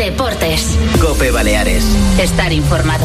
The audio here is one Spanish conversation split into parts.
Deportes. COPE Baleares. Estar informado.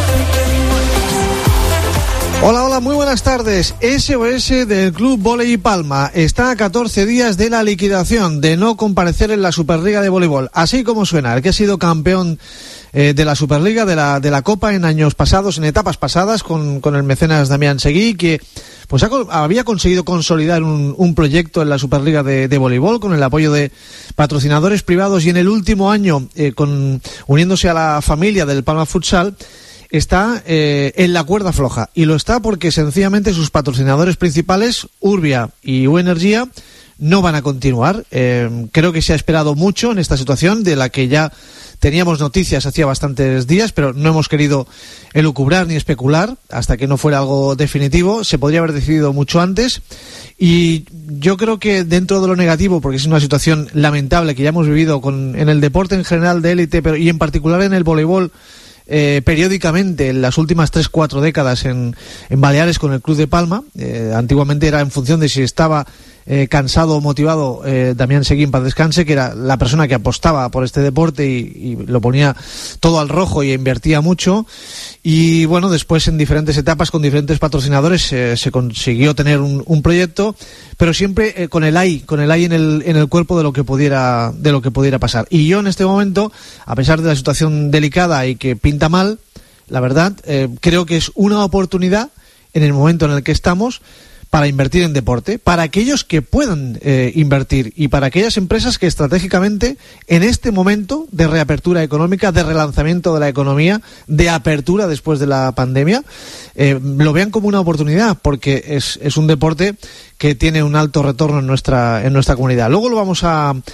Hola, muy buenas tardes. SOS del Club Voley Palma está a 14 días de la liquidación, de no comparecer en la Superliga de Voleibol. Así como suena, el que ha sido campeón de la Superliga, de la Copa en años pasados, en etapas pasadas, con el mecenas Damián Seguí, que pues había conseguido consolidar un proyecto en la Superliga de voleibol con el apoyo de patrocinadores privados, y en el último año, uniéndose a la familia del Palma Futsal, está en la cuerda floja, y lo está porque sencillamente sus patrocinadores principales, Urbia y U-Energía, no van a continuar. Creo que se ha esperado mucho en esta situación, de la que ya teníamos noticias hacía bastantes días, pero no hemos querido elucubrar ni especular hasta que no fuera algo definitivo. Se podría haber decidido mucho antes, y yo creo que dentro de lo negativo, porque es una situación lamentable que ya hemos vivido en el deporte en general de élite, pero y en particular en el voleibol, periódicamente en las últimas 3-4 décadas en Baleares con el Club de Palma. Antiguamente era en función de si estaba cansado o motivado Damián Seguí, en paz descanse, que era la persona que apostaba por este deporte y lo ponía todo al rojo y invertía mucho. Y bueno, después en diferentes etapas con diferentes patrocinadores se consiguió tener un proyecto, pero siempre con el AI en el cuerpo de lo que pudiera pasar. Y yo en este momento, a pesar de la situación delicada y que pinta mal, la verdad, creo que es una oportunidad en el momento en el que estamos para invertir en deporte, para aquellos que puedan invertir, y para aquellas empresas que estratégicamente en este momento de reapertura económica, de relanzamiento de la economía, de apertura después de la pandemia, lo vean como una oportunidad, porque es un deporte que tiene un alto retorno en nuestra comunidad. Luego lo vamos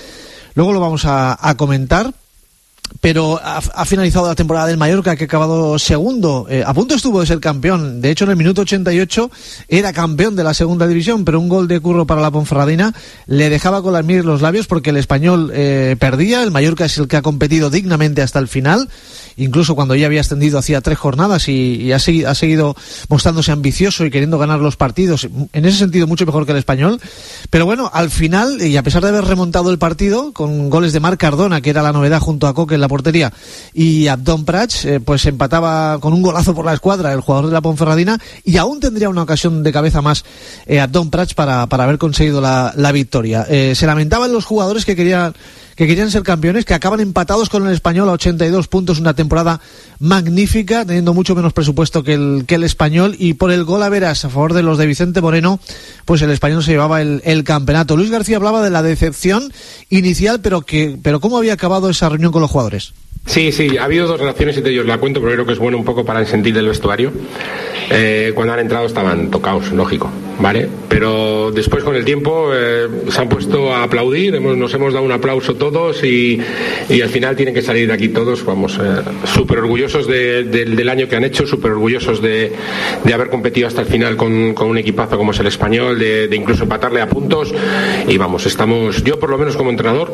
a comentar. Pero ha finalizado la temporada del Mallorca, que ha acabado segundo. A punto estuvo de ser campeón. De hecho, en el minuto 88 era campeón de la segunda división, pero un gol de Curro para la Ponferradina le dejaba con las miel en los labios, porque el Español perdía. El Mallorca es el que ha competido dignamente hasta el final, incluso cuando ya había ascendido hacía 3 jornadas, y ha seguido mostrándose ambicioso y queriendo ganar los partidos. En ese sentido, mucho mejor que el Español. Pero bueno, al final, y a pesar de haber remontado el partido con goles de Marc Cardona, que era la novedad junto a Coque en la portería, y Abdón Prats, pues empataba con un golazo por la escuadra el jugador de la Ponferradina, y aún tendría una ocasión de cabeza más Abdón Prats para haber conseguido la victoria. Se lamentaban los jugadores que querían ser campeones, que acaban empatados con el Español a 82 puntos, una temporada magnífica, teniendo mucho menos presupuesto que el Español, y por el gol a veras a favor de los de Vicente Moreno, pues el Español se llevaba el campeonato. Luis García hablaba de la decepción inicial, pero ¿cómo había acabado esa reunión con los jugadores? Sí, ha habido 2 relaciones, y te ellos la cuento, pero creo que es bueno un poco para el sentir del vestuario. Cuando han entrado estaban tocados, lógico, ¿vale? Pero después, con el tiempo, se han puesto a aplaudir, nos hemos dado un aplauso todos, y al final tienen que salir de aquí todos, vamos, súper orgullosos del año que han hecho, súper orgullosos de haber competido hasta el final con un equipazo como es el Español, de incluso empatarle a puntos, y vamos, yo por lo menos como entrenador,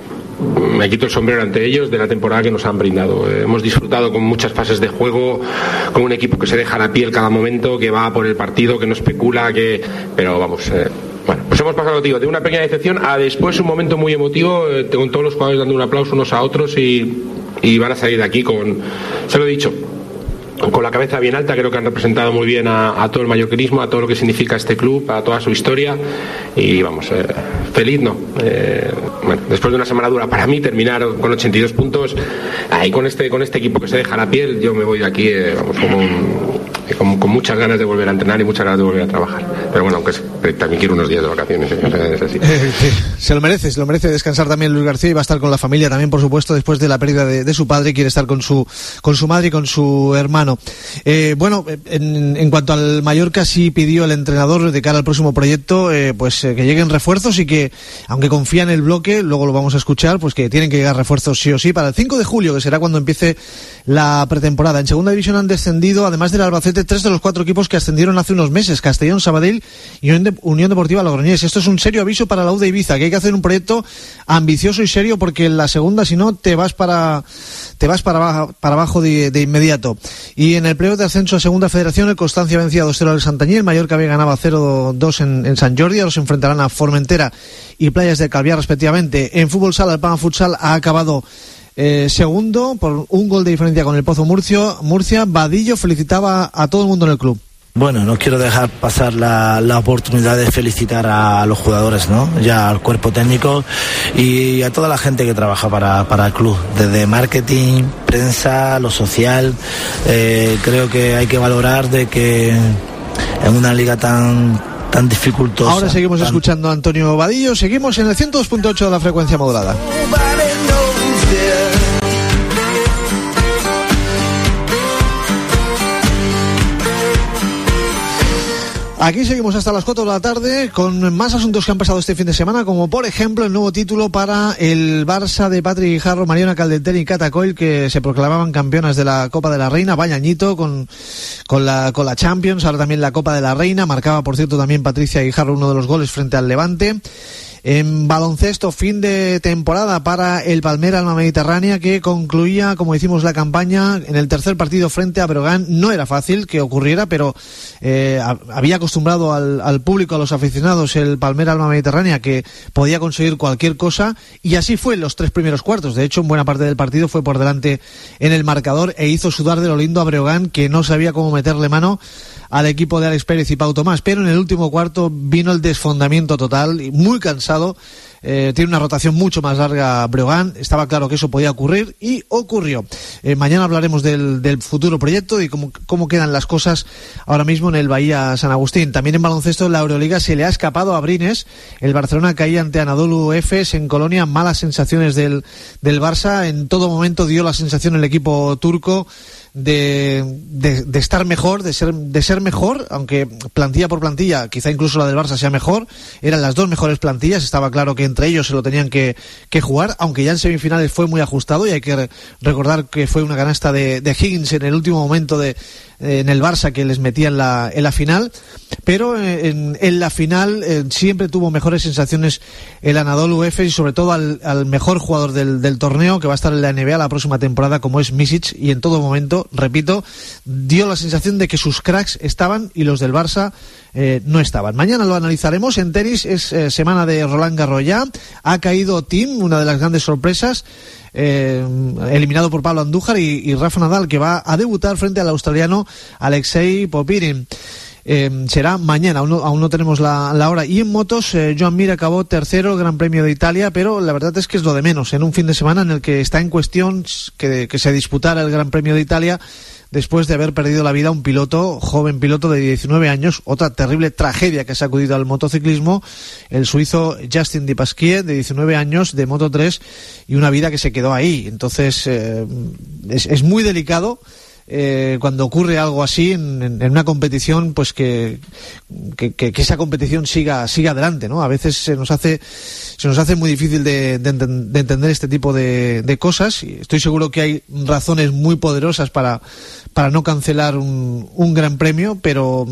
me quito el sombrero ante ellos de la temporada que nos han brindado. Hemos disfrutado con muchas fases de juego, con un equipo que se deja la piel cada momento, que va por el partido, que no especula, pero vamos, bueno, pues hemos pasado, tío, de una pequeña decepción a después un momento muy emotivo, con todos los jugadores dando un aplauso unos a otros, y van a salir de aquí se lo he dicho, con la cabeza bien alta. Creo que han representado muy bien a todo el mallorquinismo, a todo lo que significa este club, a toda su historia, y vamos, feliz, ¿no? Bueno, después de una semana dura para mí, terminar con 82 puntos, ahí con este equipo que se deja la piel, yo me voy de aquí, vamos, con muchas ganas de volver a entrenar y muchas ganas de volver a trabajar. Pero bueno, aunque también quiero unos días de vacaciones, es así. Se lo merece descansar también Luis García, y va a estar con la familia también, por supuesto, después de la pérdida de su padre. Quiere estar con su madre y con su hermano. Bueno, en cuanto al Mallorca, sí pidió el entrenador de cara al próximo proyecto, que lleguen refuerzos, y que, aunque confía en el bloque, luego lo vamos a escuchar, pues que tienen que llegar refuerzos sí o sí para el 5 de julio, que será cuando empiece la pretemporada. En segunda división han descendido, además del Albacete, 3 de los 4 equipos que ascendieron hace unos meses: Castellón, Sabadell y Unión Deportiva Logroñés. Esto es un serio aviso para la U de Ibiza, que hay que hacer un proyecto ambicioso y serio, porque en la segunda, si no, te vas para abajo de inmediato. Y en el playoff de ascenso a segunda federación, el Constancia vencía 2-0 al Santañí, el Mallorca B ganaba 0-2 en Sant Jordi. Ahora se enfrentarán a Formentera y Playas de Calviá respectivamente. En fútbol sala, el Palma Futsal ha acabado segundo por un gol de diferencia con el Pozo Murcia. Vadillo felicitaba a todo el mundo en el club. Bueno, no quiero dejar pasar la oportunidad de felicitar a los jugadores, ¿no? Ya al cuerpo técnico y a toda la gente que trabaja para el club, desde marketing, prensa, lo social. Creo que hay que valorar de que en una liga tan dificultosa. Ahora seguimos escuchando a Antonio Vadillo, seguimos en el 102.8 de la frecuencia modulada. Aquí seguimos hasta las 4 de la tarde con más asuntos que han pasado este fin de semana, como por ejemplo el nuevo título para el Barça de Patrick Guijarro, Mariona Caldentel y Cata Coll, que se proclamaban campeonas de la Copa de la Reina. Vaya añito con la Champions, ahora también la Copa de la Reina. Marcaba, por cierto, también Patricia Guijarro uno de los goles frente al Levante. En baloncesto, fin de temporada para el Palmera Alma Mediterránea, que concluía, como decimos, la campaña en el tercer partido frente a Breogán. No era fácil que ocurriera, pero había acostumbrado al público, a los aficionados, el Palmera Alma Mediterránea, que podía conseguir cualquier cosa, y así fue en los 3 primeros cuartos. De hecho, en buena parte del partido fue por delante en el marcador e hizo sudar de lo lindo a Breogán, que no sabía cómo meterle mano al equipo de Alex Pérez y Pau Tomás, pero en el último cuarto vino el desfondamiento total, y muy cansado. Tiene una rotación mucho más larga Breogán, estaba claro que eso podía ocurrir y ocurrió. Mañana hablaremos del futuro proyecto y cómo quedan las cosas ahora mismo en el Bahía San Agustín. También en baloncesto, la Euroliga se le ha escapado a Brines. El Barcelona caía ante Anadolu Efes en Colonia. Malas sensaciones del Barça. En todo momento dio la sensación el equipo turco de estar mejor, de ser mejor, aunque plantilla por plantilla quizá incluso la del Barça sea mejor. Eran las dos mejores plantillas, estaba claro que entre ellos se lo tenían que jugar, aunque ya en semifinales fue muy ajustado, y hay que recordar que fue una canasta de Higgins en el último momento en el Barça que les metía en la final, pero en la final siempre tuvo mejores sensaciones el Anadolu Efes, y sobre todo al mejor jugador del torneo, que va a estar en la NBA la próxima temporada, como es Misic, y en todo momento, repito, dio la sensación de que sus cracks estaban y los del Barça no estaban. Mañana lo analizaremos. En tenis es semana de Roland Garros ya. Ha caído Thiem, una de las grandes sorpresas, eliminado por Pablo Andújar, y Rafa Nadal, que va a debutar frente al australiano Alexei Popyrin. Será mañana, aún no tenemos la hora. Y en motos, Joan Mir acabó tercero el Gran Premio de Italia, pero la verdad es que es lo de menos en un fin de semana en el que está en cuestión que se disputara el Gran Premio de Italia después de haber perdido la vida un joven piloto de 19 años, otra terrible tragedia que ha sacudido al motociclismo, el suizo Justin Dupasquier, de 19 años, de Moto3, y una vida que se quedó ahí. Entonces es muy delicado cuando ocurre algo así en una competición, pues que esa competición siga adelante, ¿no? A veces se nos hace muy difícil de entender este tipo de cosas, y estoy seguro que hay razones muy poderosas para no cancelar un gran premio, pero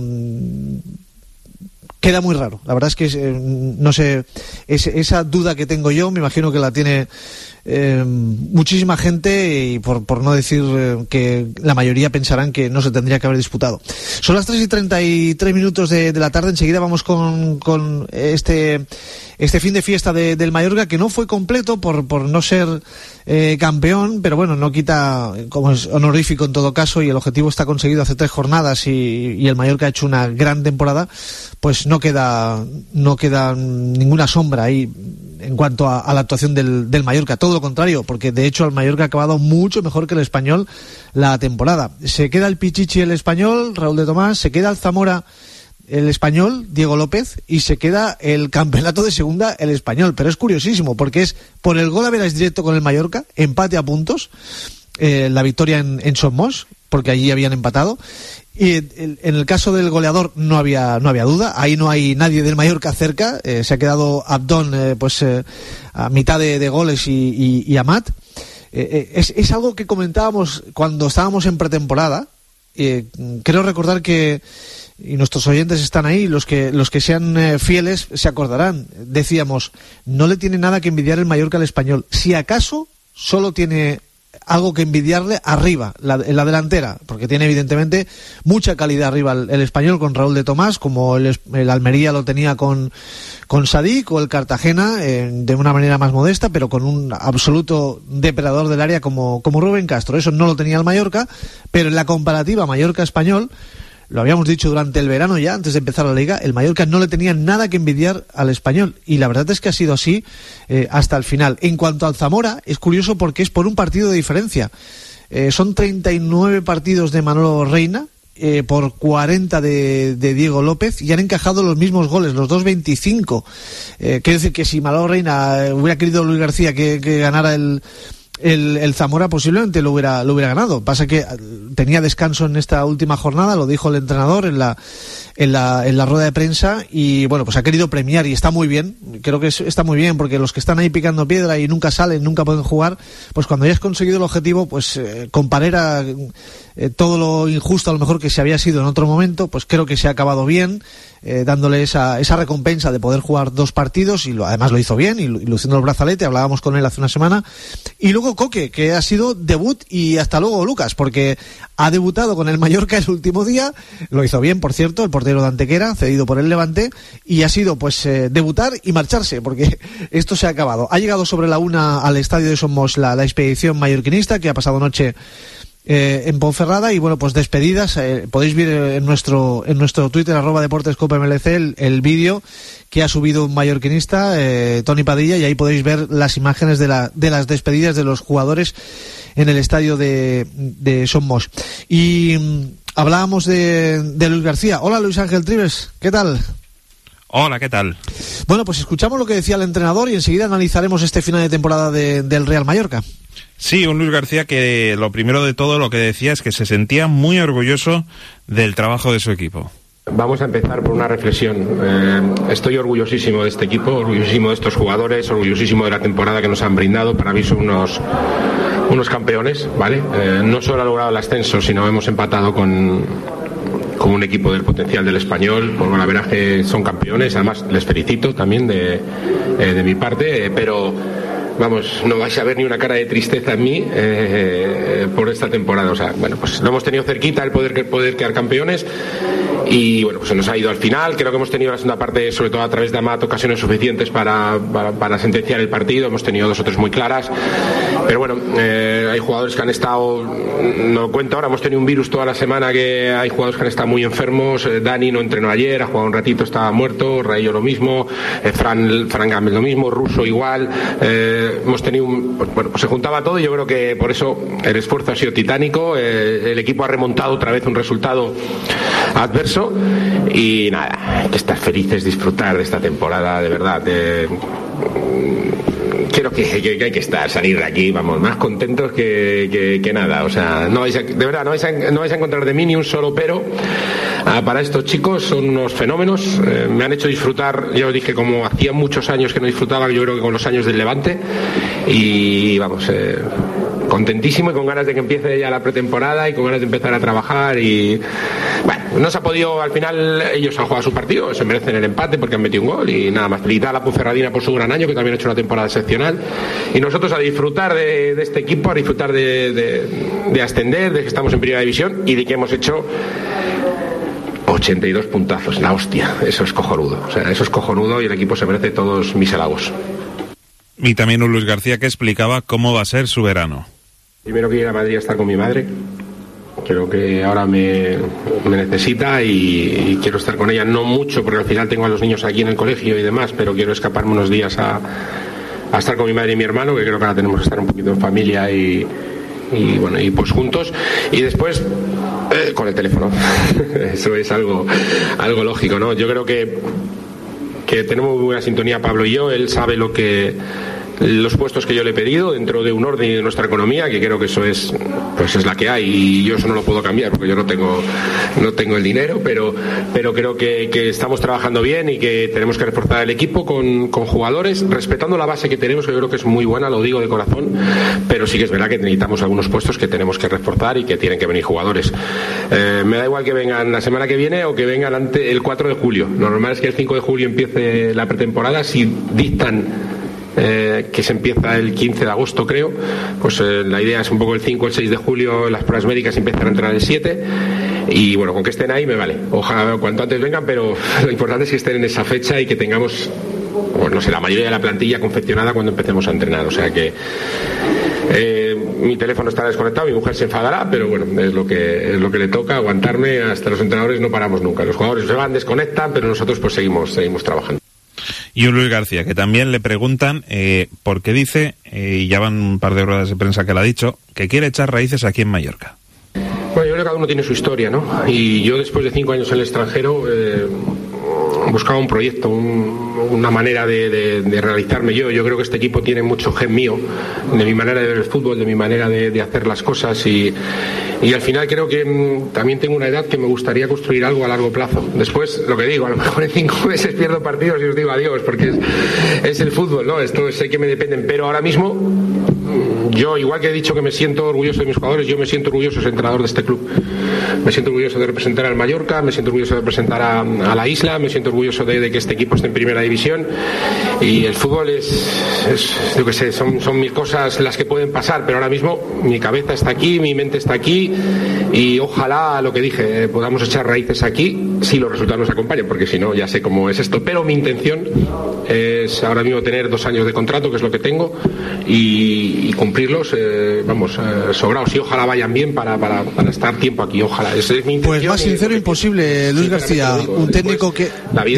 queda muy raro. La verdad es que no sé, esa duda que tengo yo, me imagino que la tiene muchísima gente, y por no decir que la mayoría pensarán que no se tendría que haber disputado. Son las 3:33 de la tarde. Enseguida vamos con este fin de fiesta del Mallorca, que no fue completo por no ser campeón, pero bueno, no quita, como es honorífico en todo caso, y el objetivo está conseguido hace 3 jornadas, y el Mallorca ha hecho una gran temporada. Pues no queda ninguna sombra ahí en cuanto a la actuación del Mallorca, todo lo contrario, porque de hecho el Mallorca ha acabado mucho mejor que el Español la temporada. Se queda el Pichichi, el Español, Raúl de Tomás, se queda el Zamora, el Español, Diego López, y se queda el campeonato de segunda, el Español. Pero es curiosísimo, porque es por el gol a veras directo con el Mallorca, empate a puntos, la victoria en Somos, porque allí habían empatado. Y en el caso del goleador no había duda, ahí no hay nadie del Mallorca cerca, se ha quedado Abdón a mitad de goles y Amat. Es algo que comentábamos cuando estábamos en pretemporada. Creo recordar que, y nuestros oyentes están ahí, los que sean fieles se acordarán, decíamos, no le tiene nada que envidiar el Mallorca al Español, si acaso solo tiene algo que envidiarle arriba, en la delantera, porque tiene evidentemente mucha calidad arriba el Español con Raúl de Tomás, como el Almería lo tenía con Sadik, o el Cartagena de una manera más modesta, pero con un absoluto depredador del área como Rubén Castro. Eso no lo tenía el Mallorca, pero en la comparativa Mallorca-Español, lo habíamos dicho durante el verano ya, antes de empezar la Liga, el Mallorca no le tenía nada que envidiar al Español, y la verdad es que ha sido así hasta el final. En cuanto al Zamora, es curioso porque es por un partido de diferencia. Son 39 partidos de Manolo Reina, por 40 de Diego López, y han encajado los mismos goles, los 2-25. Quiero decir que si Manolo Reina hubiera querido Luis García que ganara el Zamora, posiblemente lo hubiera ganado. Pasa que tenía descanso en esta última jornada, lo dijo el entrenador en la rueda de prensa, y bueno, pues ha querido premiar, y está muy bien. Creo que está muy bien, porque los que están ahí picando piedra y nunca salen, nunca pueden jugar, pues cuando ya has conseguido el objetivo, pues con Parera, todo lo injusto a lo mejor que se había sido en otro momento, pues creo que se ha acabado bien, dándole esa recompensa de poder jugar 2 partidos, y además lo hizo bien, y luciendo el brazalete. Hablábamos con él hace una semana. Y luego Coque, que ha sido debut, y hasta luego Lucas, porque ha debutado con el Mallorca el último día, lo hizo bien, por cierto, el portero de Antequera, cedido por el Levante, y ha sido pues debutar y marcharse, porque esto se ha acabado. Ha llegado sobre la 1 al estadio de Somos la expedición mallorquinista, que ha pasado noche en Ponferrada, y bueno, pues despedidas. Podéis ver en nuestro Twitter @deportescopemlc el vídeo que ha subido un mallorquinista, Tony Padilla, y ahí podéis ver las imágenes de las despedidas de los jugadores en el estadio de Somos. Y hablábamos de Luis García. Hola, Luis Ángel Trives, ¿qué tal? Hola, ¿qué tal? Bueno, pues escuchamos lo que decía el entrenador y enseguida analizaremos este final de temporada del Real Mallorca. Sí, un Luis García que lo primero de todo lo que decía es que se sentía muy orgulloso del trabajo de su equipo. Vamos a empezar por una reflexión. Estoy orgullosísimo de este equipo, orgullosísimo de estos jugadores, orgullosísimo de la temporada que nos han brindado. Para mí son unos campeones, ¿vale? No solo ha logrado el ascenso, sino hemos empatado con un equipo del potencial del Español. Por la verdad que son campeones. Además, les felicito también de mi parte, pero vamos, no vais a ver ni una cara de tristeza en mí por esta temporada. O sea, bueno, pues lo hemos tenido cerquita el poder quedar campeones, y bueno, pues se nos ha ido al final. Creo que hemos tenido la segunda parte, sobre todo a través de Amat, ocasiones suficientes para sentenciar el partido. Hemos tenido 2 o 3 muy claras, pero bueno, hay jugadores que han estado, no lo cuento ahora, hemos tenido un virus toda la semana, que hay jugadores que han estado muy enfermos. Dani no entrenó ayer, ha jugado un ratito, estaba muerto. Rayo lo mismo, Fran Gámez lo mismo, Russo igual. Hemos tenido pues se juntaba todo, y yo creo que por eso el esfuerzo ha sido titánico. El equipo ha remontado otra vez un resultado adverso, y nada, hay que estar felices, disfrutar de esta temporada, de verdad. Creo que hay que salir de aquí, vamos, más contentos que nada. O sea, no vais a encontrar de mí ni un solo pero. Para estos chicos son unos fenómenos. Me han hecho disfrutar, ya os dije, como hacía muchos años que no disfrutaba, yo creo que con los años del Levante, y vamos, contentísimo y con ganas de que empiece ya la pretemporada y con ganas de empezar a trabajar. Y bueno, no se ha podido, al final ellos han jugado su partido, se merecen el empate porque han metido un gol, y nada más. Felicitar a la Ponferradina por su gran año, que también ha hecho una temporada excepcional, y nosotros a disfrutar de este equipo, a disfrutar de ascender, de que estamos en primera división y de que hemos hecho 82 puntazos, la hostia. Eso es cojonudo, o sea, eso es cojonudo, y el equipo se merece todos mis halagos. Y también un Luis García que explicaba cómo va a ser su verano. Primero que ir a Madrid a estar con mi madre. Creo que ahora me necesita, y quiero estar con ella, no mucho, porque al final tengo a los niños aquí en el colegio y demás, pero quiero escaparme unos días a estar con mi madre y mi hermano, que creo que ahora tenemos que estar un poquito en familia y bueno, y pues juntos. Y después con el teléfono. Eso es algo lógico, ¿no? Yo creo que tenemos muy buena sintonía, Pablo y yo. Él sabe los puestos que yo le he pedido dentro de un orden de nuestra economía, que creo que eso es la que hay, y yo eso no lo puedo cambiar porque yo no tengo el dinero, pero creo que estamos trabajando bien, y que tenemos que reforzar el equipo con jugadores, respetando la base que tenemos, que yo creo que es muy buena, lo digo de corazón, pero sí que es verdad que necesitamos algunos puestos que tenemos que reforzar y que tienen que venir jugadores. Me da igual que vengan la semana que viene o que vengan el 4 de julio. Lo normal es que el 5 de julio empiece la pretemporada, si dictan que se empieza el 15 de agosto, creo. Pues la idea es un poco el 5 o el 6 de julio, las pruebas médicas empiezan a entrar el 7. Y bueno, con que estén ahí me vale. Ojalá cuanto antes vengan, pero lo importante es que estén en esa fecha y que tengamos, pues no sé, la mayoría de la plantilla confeccionada cuando empecemos a entrenar. O sea que mi teléfono estará desconectado, mi mujer se enfadará, pero bueno, es lo que le toca, aguantarme. Hasta los entrenadores no paramos nunca. Los jugadores se van, desconectan, pero nosotros pues seguimos trabajando. Y un Luis García, que también le preguntan por qué dice, y ya van un par de ruedas de prensa que le ha dicho, que quiere echar raíces aquí en Mallorca. Bueno, yo creo que cada uno tiene su historia, ¿no? Y yo después de 5 años en el extranjero buscaba un proyecto, una manera de realizarme yo. Yo creo que este equipo tiene mucho gen mío, de mi manera de ver el fútbol, de mi manera de hacer las cosas y al final creo que también tengo una edad que me gustaría construir algo a largo plazo. Después, lo que digo, a lo mejor en 5 meses pierdo partidos y os digo adiós, porque es el fútbol, ¿no? Esto sé que me dependen, pero ahora mismo yo, igual que he dicho que me siento orgulloso de mis jugadores, yo me siento orgulloso de ser entrenador de este club. Me siento orgulloso de representar al Mallorca, me siento orgulloso de representar a la isla, me siento orgulloso de que este equipo esté en primera división. Y el fútbol es yo que sé, son mil cosas las que pueden pasar, pero ahora mismo mi cabeza está aquí, mi mente está aquí y ojalá, lo que dije, podamos echar raíces aquí si los resultados nos acompañan, porque si no ya sé cómo es esto. Pero mi intención es ahora mismo tener 2 años de contrato, que es lo que tengo, y cumplirlos, sobrados, y ojalá vayan bien para estar tiempo aquí, ojalá. Esa es mi intención. Pues más sincero imposible, Luis García, un técnico que...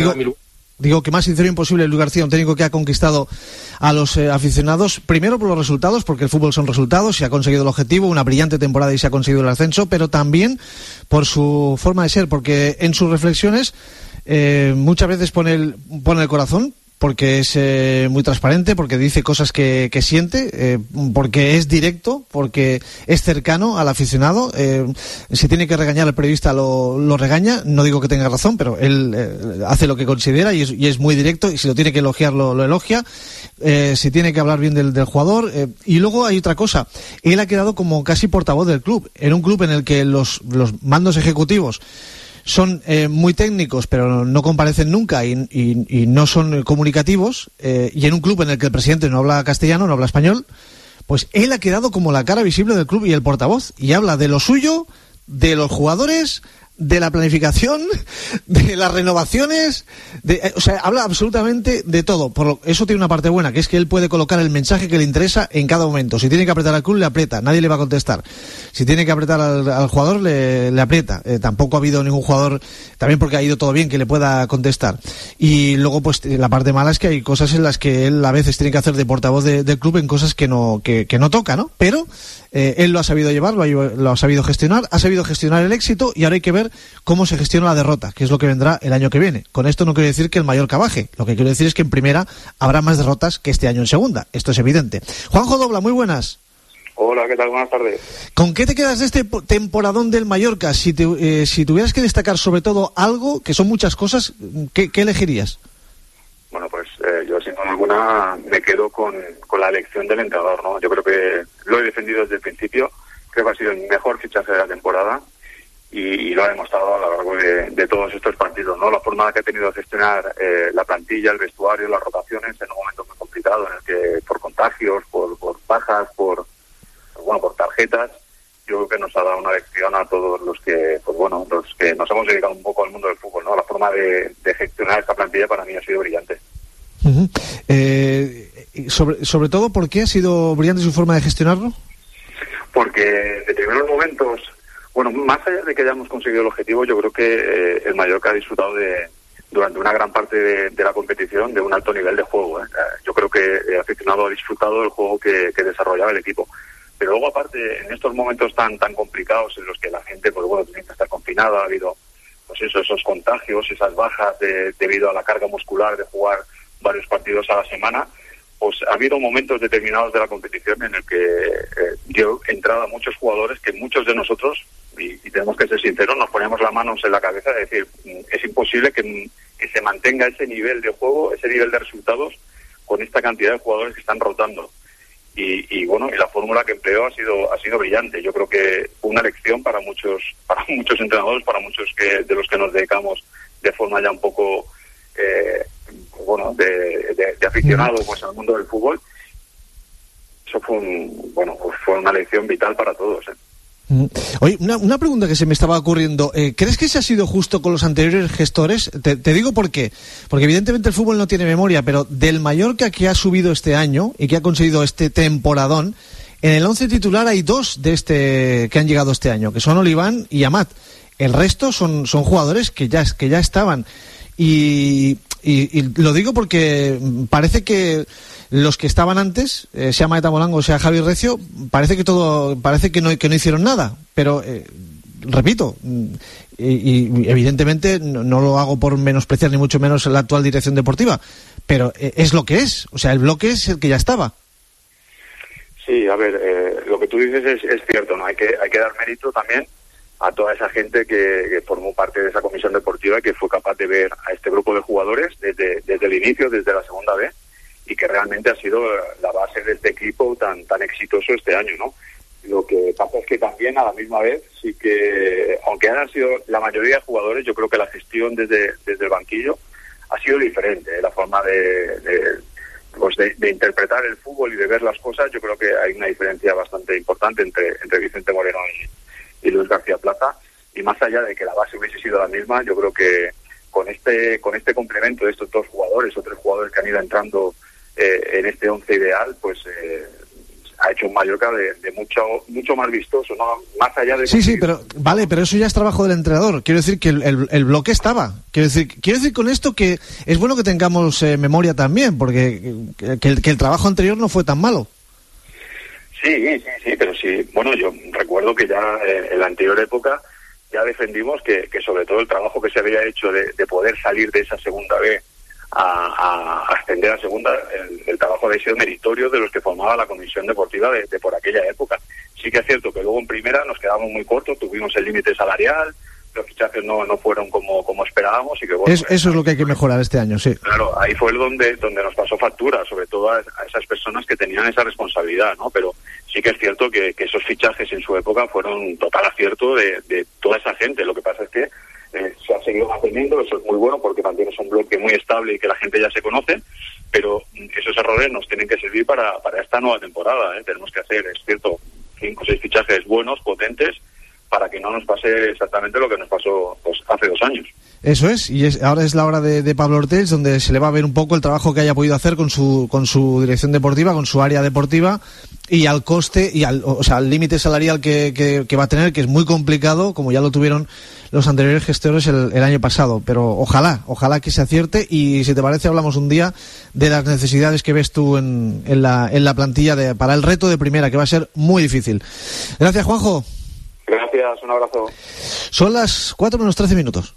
Digo que más sincero imposible, Luis García, un técnico que ha conquistado a los aficionados, primero por los resultados, porque el fútbol son resultados, se ha conseguido el objetivo, una brillante temporada y se ha conseguido el ascenso, pero también por su forma de ser, porque en sus reflexiones muchas veces pone el corazón, porque es muy transparente, porque dice cosas que siente, porque es directo, porque es cercano al aficionado. Si tiene que regañar al periodista lo regaña, no digo que tenga razón, pero él hace lo que considera y es muy directo, y si lo tiene que elogiar lo elogia, si tiene que hablar bien del jugador. Y luego hay otra cosa, él ha quedado como casi portavoz del club, en un club en el que los mandos ejecutivos son muy técnicos, pero no comparecen nunca y no son comunicativos, y en un club en el que el presidente no habla castellano, no habla español, pues él ha quedado como la cara visible del club y el portavoz, y habla de lo suyo, de los jugadores, de la planificación, de las renovaciones, o sea, habla absolutamente de todo. Eso tiene una parte buena, que es que él puede colocar el mensaje que le interesa en cada momento. Si tiene que apretar al club, le aprieta, nadie le va a contestar. Si tiene que apretar al jugador, le aprieta. Tampoco ha habido ningún jugador, también porque ha ido todo bien, que le pueda contestar. Y luego, pues, la parte mala es que hay cosas en las que él a veces tiene que hacer de portavoz del club en cosas que no toca, ¿no? Pero él lo ha sabido llevar, lo ha sabido gestionar el éxito, y ahora hay que ver cómo se gestiona la derrota, que es lo que vendrá el año que viene. Con esto no quiero decir que el Mallorca baje, lo que quiero decir es que en primera habrá más derrotas que este año en segunda, esto es evidente. Juanjo Dobla, muy buenas. Hola, ¿qué tal? Buenas tardes. ¿Con qué te quedas de este temporadón del Mallorca? Si tuvieras que destacar sobre todo algo, que son muchas cosas, ¿qué elegirías? Bueno, pues yo sin duda alguna me quedo con la elección del entrenador, ¿no? Yo creo que lo he defendido desde el principio, creo que ha sido el mejor fichaje de la temporada y lo ha demostrado a lo largo de todos estos partidos, ¿no? La forma que ha tenido de gestionar la plantilla, el vestuario, las rotaciones en un momento muy complicado en el que por contagios, por bajas, por tarjetas, yo creo que nos ha dado una lección a todos los que nos hemos dedicado un poco al mundo del fútbol, ¿no? La forma de gestionar esta plantilla para mí ha sido brillante. Uh-huh. Sobre todo, ¿por qué ha sido brillante su forma de gestionarlo? Porque de primeros momentos, bueno, más allá de que hayamos conseguido el objetivo, yo creo que el Mallorca ha disfrutado durante una gran parte de la competición de un alto nivel de juego. Yo creo que el aficionado ha disfrutado del juego que desarrollaba el equipo. Pero luego, aparte, en estos momentos tan complicados en los que la gente, tiene que estar confinada, ha habido, esos contagios, esas bajas debido a la carga muscular de jugar varios partidos a la semana, pues ha habido momentos determinados de la competición en el que dio entrada a muchos jugadores que muchos de nosotros, y tenemos que ser sinceros, nos poníamos las manos en la cabeza de decir, es imposible que se mantenga ese nivel de juego, ese nivel de resultados con esta cantidad de jugadores que están rotando. Y la fórmula que empleó ha sido brillante. Yo creo que fue una lección para muchos entrenadores, para muchos de los que nos dedicamos de forma ya un poco de aficionado pues al mundo del fútbol. Eso fue una lección vital para todos. Oye, una pregunta que se me estaba ocurriendo. ¿Crees que se ha sido justo con los anteriores gestores? Te digo por qué. Porque evidentemente el fútbol no tiene memoria, pero del Mallorca que ha subido este año y que ha conseguido este temporadón, en el 11 titular hay 2 que han llegado este año, que son Oliván y Amat. El resto son jugadores que ya estaban. Y lo digo porque parece que los que estaban antes, sea Maeta Molango, sea Javi Recio, parece que no hicieron nada. Pero repito, y evidentemente no lo hago por menospreciar ni mucho menos la actual dirección deportiva, pero es lo que es. O sea, el bloque es el que ya estaba. Sí, a ver, lo que tú dices es cierto, ¿no? Hay que dar mérito también a toda esa gente que formó parte de esa comisión deportiva y que fue capaz de ver a este grupo de jugadores desde el inicio, desde la segunda B, y que realmente ha sido la base de este equipo tan exitoso este año, ¿no? Lo que pasa es que también a la misma vez sí que, aunque hayan sido la mayoría de jugadores, yo creo que la gestión desde el banquillo ha sido diferente, la forma de interpretar el fútbol y de ver las cosas. Yo creo que hay una diferencia bastante importante entre Vicente Moreno y Luis García Plaza, y más allá de que la base hubiese sido la misma, yo creo que con este complemento de estos 2 jugadores o 3 jugadores que han ido entrando en este 11 ideal, pues ha hecho un Mallorca de mucho más vistoso, ¿no? Más allá de... Sí, pero eso ya es trabajo del entrenador. Quiero decir que el bloque estaba. Quiero decir con esto que es bueno que tengamos memoria también, porque que el trabajo anterior no fue tan malo. Sí, pero sí. Bueno, yo recuerdo que ya en la anterior época ya defendimos que sobre todo el trabajo que se había hecho de poder salir de esa segunda B a ascender a segunda, el trabajo había sido meritorio de los que formaba la comisión deportiva de por aquella época. Sí que es cierto que luego en primera nos quedamos muy cortos, tuvimos el límite salarial, los fichajes no fueron como esperábamos, y que bueno, eso es lo que hay que mejorar este año, sí. Claro, ahí fue donde nos pasó factura, sobre todo a esas personas que tenían esa responsabilidad, ¿no? Pero sí que es cierto que esos fichajes en su época fueron total acierto de toda esa gente. Lo que pasa es que se ha seguido manteniendo, eso es muy bueno porque mantienes un bloque muy estable y que la gente ya se conoce, pero esos errores nos tienen que servir para esta nueva temporada, ¿eh? Tenemos que hacer, es cierto, 5 o 6 fichajes buenos, potentes, para que no nos pase exactamente lo que nos pasó pues hace 2 años. Eso es, y ahora es la hora de Pablo Ortells, donde se le va a ver un poco el trabajo que haya podido hacer con su dirección deportiva, con su área deportiva, y al coste y al límite salarial que va a tener, que es muy complicado, como ya lo tuvieron los anteriores gestores el año pasado. Pero ojalá que se acierte, y si te parece hablamos un día de las necesidades que ves tú en la plantilla para el reto de primera, que va a ser muy difícil. Gracias, Juanjo. Gracias, un abrazo. Son las 4 menos 13 minutos.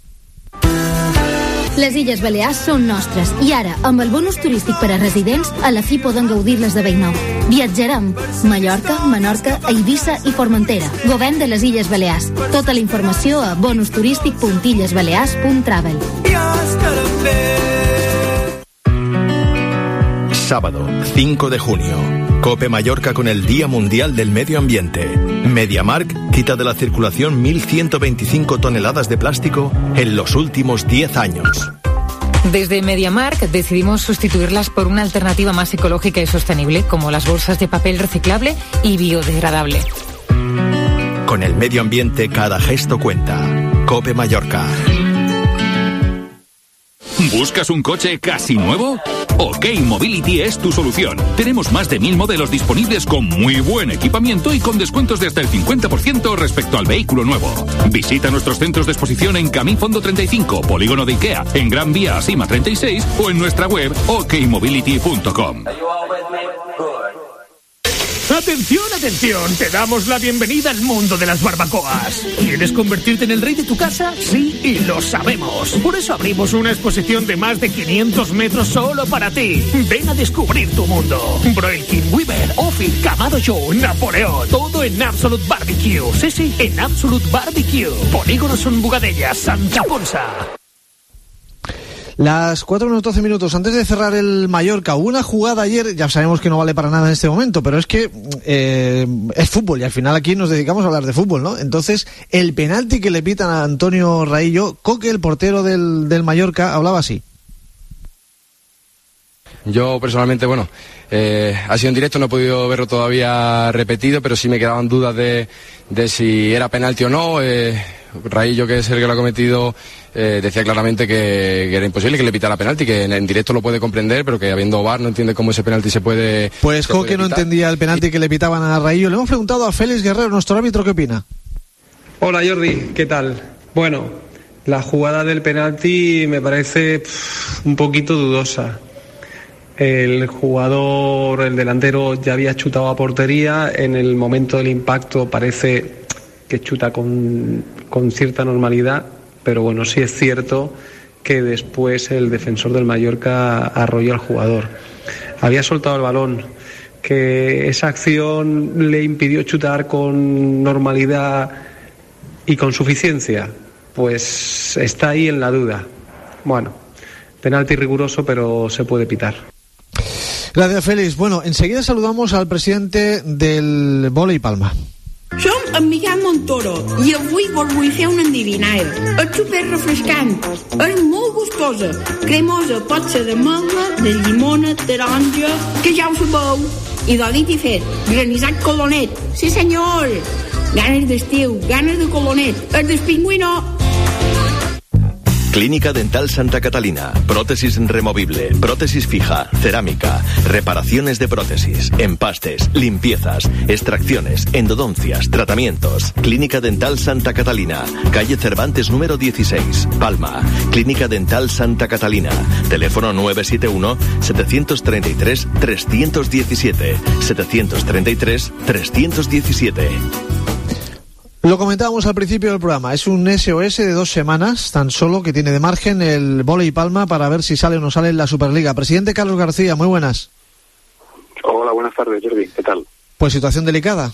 Les Illes Balears són nostres i ara, amb el bonus turístic per a residents, a la fi poden gaudir-les de bell nou. Viatjarem Mallorca, Menorca, Eivissa i Formentera. Govern de les Illes Balears. Tota la informació a bonusturístic.illesbalears.travel. Sábado, 5 de junio. COPE Mallorca con el Día Mundial del Medio Ambiente. MediaMarkt quita de la circulación 1.125 toneladas de plástico en los últimos 10 años. Desde MediaMarkt decidimos sustituirlas por una alternativa más ecológica y sostenible, como las bolsas de papel reciclable y biodegradable. Con el medio ambiente cada gesto cuenta. COPE Mallorca. ¿Buscas un coche casi nuevo? OK Mobility es tu solución. Tenemos más de 1000 modelos disponibles con muy buen equipamiento y con descuentos de hasta el 50% respecto al vehículo nuevo. Visita nuestros centros de exposición en Camí Fondo 35, Polígono de Ikea, en Gran Vía Asima 36 o en nuestra web okmobility.com. ¡Atención, atención! Te damos la bienvenida al mundo de las barbacoas. ¿Quieres convertirte en el rey de tu casa? Sí, y lo sabemos. Por eso abrimos una exposición de más de 500 metros solo para ti. Ven a descubrir tu mundo. Broilkin, Weber, Office, Camado Joe, Napoleón. Todo en Absolute Barbecue. Sí, en Absolute Barbecue. Polígono Son Bugadella, Santa Ponsa. Las 4 menos 12 minutos. Antes de cerrar el Mallorca, hubo una jugada ayer, ya sabemos que no vale para nada en este momento, pero es que es fútbol y al final aquí nos dedicamos a hablar de fútbol, ¿no? Entonces, el penalti que le pitan a Antonio Raillo, Coque, el portero del Mallorca, hablaba así. Yo personalmente, bueno, ha sido en directo, no he podido verlo todavía repetido, pero sí me quedaban dudas de si era penalti o no. Raillo, que es el que lo ha cometido, decía claramente que era imposible que le pitara penalti, que en directo lo puede comprender, pero que habiendo VAR no entiende cómo ese penalti se puede... Pues Coque no entendía el penalti que le pitaban a Raillo. Le hemos preguntado a Félix Guerrero, nuestro árbitro, ¿qué opina? Hola Jordi, ¿qué tal? Bueno, la jugada del penalti me parece un poquito dudosa. El jugador, el delantero, ya había chutado a portería. En el momento del impacto parece que chuta con cierta normalidad, pero bueno, sí es cierto que después el defensor del Mallorca arrolló al jugador. Había soltado el balón, que esa acción le impidió chutar con normalidad y con suficiencia, pues está ahí en la duda. Bueno, penalti riguroso, pero se puede pitar. Gracias, Félix. Bueno, enseguida saludamos al presidente del Vóley Palma. Som en Miquel Montoro i avui vos vull fer una endivinalla. És super refrescant, és molt gustosa, cremosa, pot ser de mel·la, de llimona, taronja, que ja ho sabeu. I de dit i fet, granissat colonet. Sí senyor, ganes d'estiu, ganes de colonet, és del pingüino. Clínica Dental Santa Catalina. Prótesis removible, prótesis fija, cerámica, reparaciones de prótesis, empastes, limpiezas, extracciones, endodoncias, tratamientos. Clínica Dental Santa Catalina. Calle Cervantes número 16, Palma. Clínica Dental Santa Catalina. Teléfono 971-733-317. 733-317. Lo comentábamos al principio del programa, es un SOS de 2 semanas, tan solo, que tiene de margen el Vóley Palma para ver si sale o no sale en la Superliga. Presidente Carlos García, muy buenas. Hola, buenas tardes, Jordi, ¿qué tal? Pues situación delicada.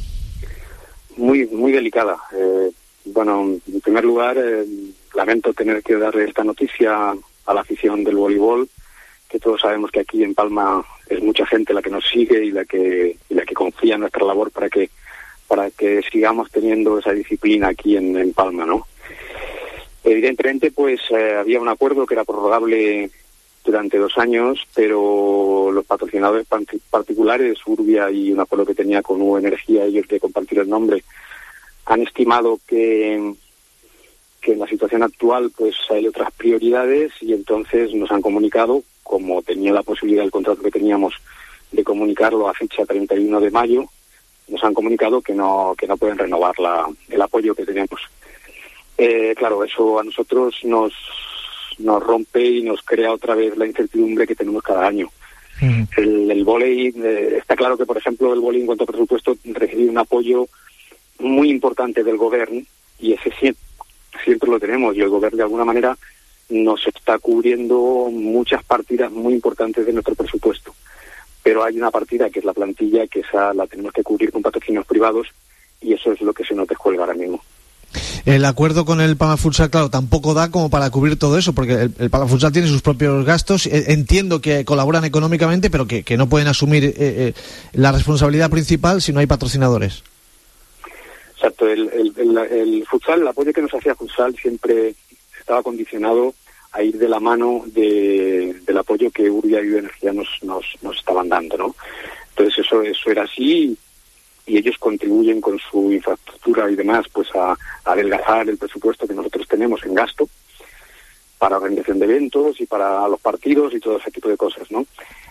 Muy delicada. Bueno, en primer lugar, lamento tener que darle esta noticia a la afición del voleibol, que todos sabemos que aquí en Palma es mucha gente la que nos sigue y la que confía en nuestra labor para que sigamos teniendo esa disciplina aquí en Palma, ¿no? Evidentemente, pues había un acuerdo que era prorrogable durante 2 años, pero los patrocinadores particulares, Urbia y un acuerdo que tenía con U Energía, ellos de compartir el nombre, han estimado que en la situación actual pues hay otras prioridades y entonces nos han comunicado, como tenía la posibilidad del contrato que teníamos de comunicarlo a fecha 31 de mayo, nos han comunicado que no pueden renovar el apoyo que tenemos. Claro, eso a nosotros nos rompe y nos crea otra vez la incertidumbre que tenemos cada año. El vóley, está claro que, por ejemplo, el vóley en cuanto a presupuesto recibe un apoyo muy importante del gobierno y ese siempre lo tenemos, y el gobierno de alguna manera nos está cubriendo muchas partidas muy importantes de nuestro presupuesto. Pero hay una partida que es la plantilla, que esa la tenemos que cubrir con patrocinios privados y eso es lo que se nos descuelga ahora mismo. El acuerdo con el Palma Futsal, claro, tampoco da como para cubrir todo eso, porque el Palma Futsal tiene sus propios gastos. Entiendo que colaboran económicamente, pero que no pueden asumir la responsabilidad principal si no hay patrocinadores. Exacto, el futsal, el apoyo que nos hacía futsal siempre estaba condicionado a ir de la mano del apoyo que Urbia y Energía nos estaban dando, ¿no? Entonces eso era así y ellos contribuyen con su infraestructura y demás pues a adelgazar el presupuesto que nosotros tenemos en gasto para organización de eventos y para los partidos y todo ese tipo de cosas, ¿no?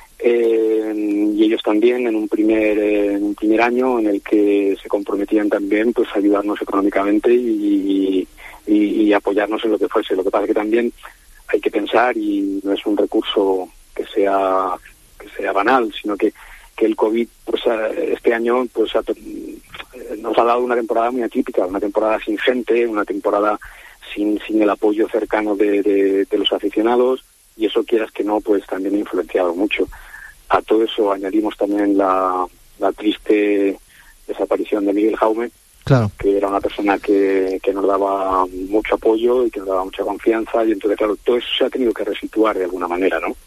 Y ellos también en un primer año en el que se comprometían también pues a ayudarnos económicamente y apoyarnos en lo que fuese. Lo que pasa es que también hay que pensar, y no es un recurso que sea banal, sino que el COVID pues este año pues nos ha dado una temporada muy atípica, una temporada sin gente, una temporada sin el apoyo cercano de los aficionados, y eso, quieras que no, pues también ha influenciado mucho. A todo eso añadimos también la triste desaparición de Miguel Jaume, claro, que era una persona que nos daba mucho apoyo y que nos daba mucha confianza, y entonces, claro, todo eso se ha tenido que resituar de alguna manera, ¿no?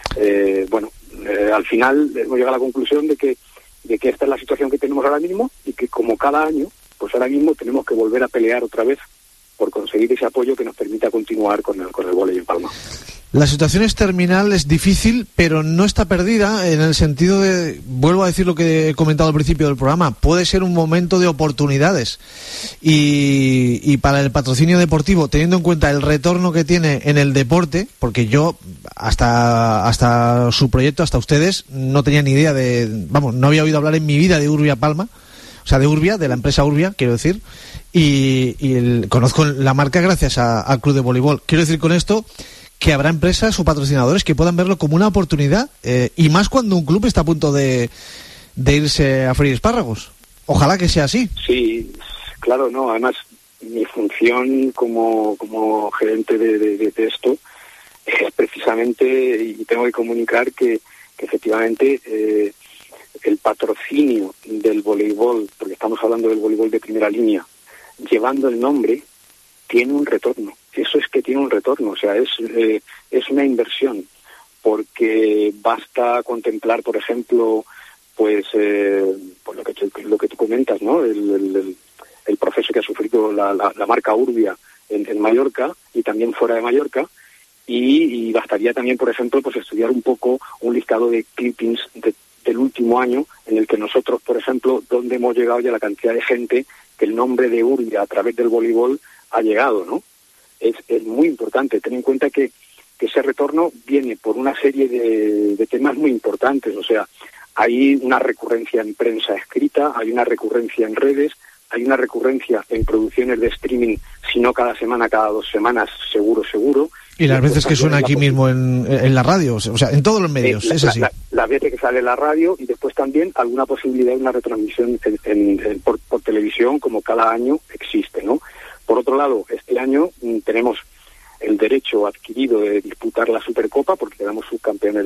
Al final hemos llegado a la conclusión de que esta es la situación que tenemos ahora mismo y que, como cada año, pues ahora mismo tenemos que volver a pelear otra vez por conseguir ese apoyo que nos permita continuar con el vóley en Palma. La situación es terminal, es difícil, pero no está perdida en el sentido de, vuelvo a decir lo que he comentado al principio del programa, puede ser un momento de oportunidades. Y para el patrocinio deportivo, teniendo en cuenta el retorno que tiene en el deporte, porque yo hasta su proyecto, hasta ustedes, no tenía ni idea no había oído hablar en mi vida de Urbia Palma, o sea, de Urbia, de la empresa Urbia, quiero decir, y conozco la marca gracias al Club de Voleibol. Quiero decir con esto que habrá empresas o patrocinadores que puedan verlo como una oportunidad, y más cuando un club está a punto de irse a freír espárragos. Ojalá que sea así. Sí, claro, no. Además, mi función como gerente de esto es precisamente, y tengo que comunicar que efectivamente el patrocinio del voleibol, porque estamos hablando del voleibol de primera línea, llevando el nombre, tiene un retorno. Eso es que tiene un retorno, o sea, es una inversión, porque basta contemplar, por ejemplo, pues lo que tú comentas, ¿no? El proceso que ha sufrido la marca Urbia en Mallorca y también fuera de Mallorca, y bastaría también, por ejemplo, pues estudiar un poco un listado de clippings del último año, en el que nosotros, por ejemplo, donde hemos llegado ya la cantidad de gente que el nombre de Urbia a través del voleibol ha llegado, ¿no? Es muy importante. Ten en cuenta que ese retorno viene por una serie de temas muy importantes. O sea, hay una recurrencia en prensa escrita, hay una recurrencia en redes, hay una recurrencia en producciones de streaming, si no cada semana, cada 2 semanas, seguro. Y las veces que suena aquí mismo en la radio, o sea, en todos los medios, es así. Las veces que sale en la radio, y después también alguna posibilidad de una retransmisión por televisión, como cada año existe, ¿no? Por otro lado, este año tenemos el derecho adquirido de disputar la Supercopa, porque quedamos subcampeones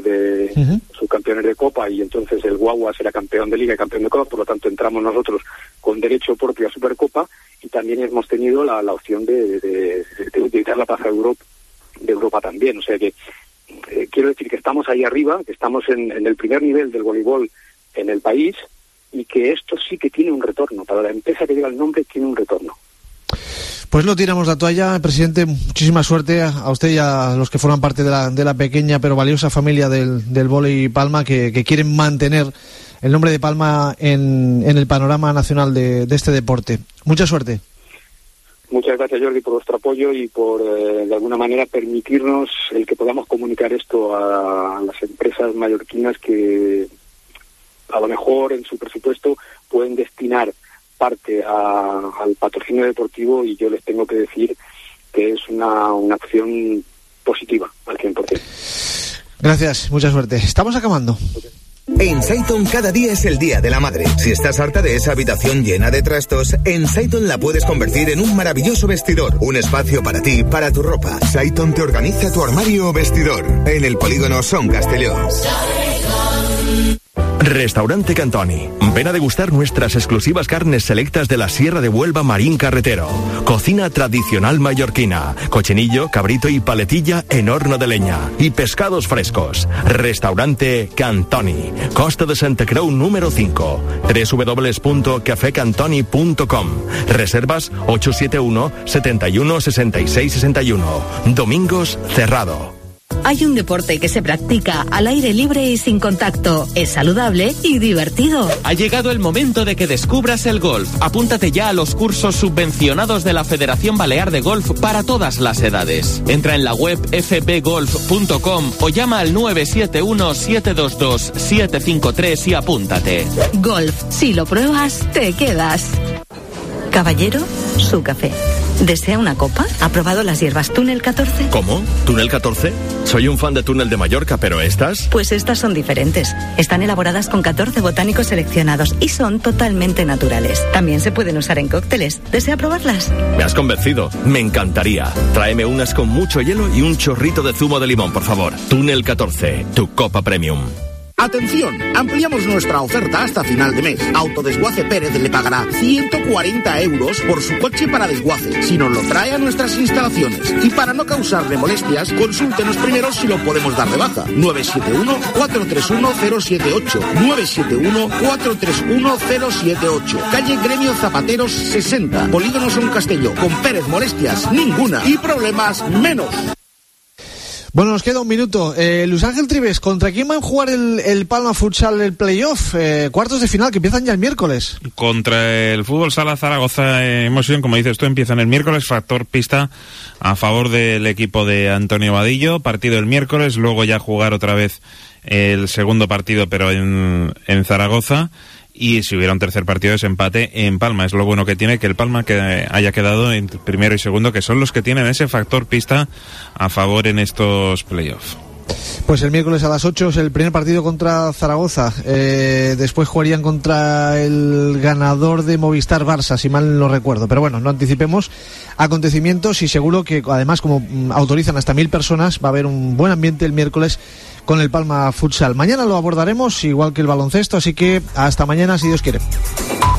de Copa, y entonces el Guagua será campeón de Liga y campeón de Copa, por lo tanto entramos nosotros con derecho propio a Supercopa, y también hemos tenido la opción de utilizar la Plaza de Europa también. O sea que quiero decir que estamos ahí arriba, que estamos en el primer nivel del voleibol en el país, y que esto sí que tiene un retorno. Para la empresa que lleva el nombre, tiene un retorno. Pues no tiramos la toalla, presidente. Muchísima suerte a usted y a los que forman parte de la pequeña pero valiosa familia del Vóley Palma, que quieren mantener el nombre de Palma en el panorama nacional de este deporte. Mucha suerte. Muchas gracias, Jordi, por vuestro apoyo y por, de alguna manera, permitirnos el que podamos comunicar esto a las empresas mallorquinas que a lo mejor en su presupuesto pueden destinar parte al patrocinio deportivo, y yo les tengo que decir que es una acción positiva al 100%. Gracias, mucha suerte. Estamos acabando. En Saiton cada día es el Día de la Madre. Si estás harta de esa habitación llena de trastos, en Saiton la puedes convertir en un maravilloso vestidor. Un espacio para ti, para tu ropa. Saiton te organiza tu armario o vestidor. En el polígono Son Castelló. Restaurante Cantoni. Ven a degustar nuestras exclusivas carnes selectas de la Sierra de Huelva Marín Carretero. Cocina tradicional mallorquina. Cochinillo, cabrito y paletilla en horno de leña. Y pescados frescos. Restaurante Cantoni. Costa de Santa Creu número 5. www.cafecantoni.com. Reservas 871 71 66 61. Domingos cerrado. Hay un deporte que se practica al aire libre y sin contacto. Es saludable y divertido. Ha llegado el momento de que descubras el golf. Apúntate ya a los cursos subvencionados de la Federación Balear de Golf para todas las edades. Entra en la web fbgolf.com o llama al 971-722-753 y apúntate. Golf, si lo pruebas, te quedas. Caballero, su café. ¿Desea una copa? ¿Ha probado las hierbas Túnel 14? ¿Cómo? ¿Túnel 14? Soy un fan de Túnel de Mallorca, pero ¿estas? Pues estas son diferentes. Están elaboradas con 14 botánicos seleccionados y son totalmente naturales. También se pueden usar en cócteles. ¿Desea probarlas? Me has convencido. Me encantaría. Tráeme unas con mucho hielo y un chorrito de zumo de limón, por favor. Túnel 14, tu copa premium. Atención, ampliamos nuestra oferta hasta final de mes. Autodesguace Pérez le pagará 140 euros por su coche para desguace, si nos lo trae a nuestras instalaciones. Y para no causarle molestias, consúltenos primero si lo podemos dar de baja. 971-431-078. 971-431-078. Calle Gremio Zapateros 60. Polígono Son Castelló. Con Pérez molestias ninguna y problemas menos. Bueno, nos queda un minuto. Luis Ángel Trives, ¿contra quién van a jugar el Palma Futsal el playoff? Cuartos de final que empiezan ya el miércoles. Contra el Fútbol Sala Zaragoza Emotion, como dices tú, empiezan el miércoles, factor pista a favor del equipo de Antonio Vadillo, partido el miércoles, luego ya jugar otra vez el segundo partido, pero en Zaragoza. Y si hubiera un tercer partido de empate en Palma. Es lo bueno que tiene que el Palma que haya quedado en primero y segundo, que son los que tienen ese factor pista a favor en estos playoffs. Pues el miércoles a las 8 es el primer partido contra Zaragoza. Después jugarían contra el ganador de Movistar Barça, si mal no recuerdo. Pero bueno, no anticipemos acontecimientos y seguro que además, como autorizan hasta 1000 personas, va a haber un buen ambiente el miércoles con el Palma Futsal. Mañana lo abordaremos, igual que el baloncesto, así que hasta mañana si Dios quiere.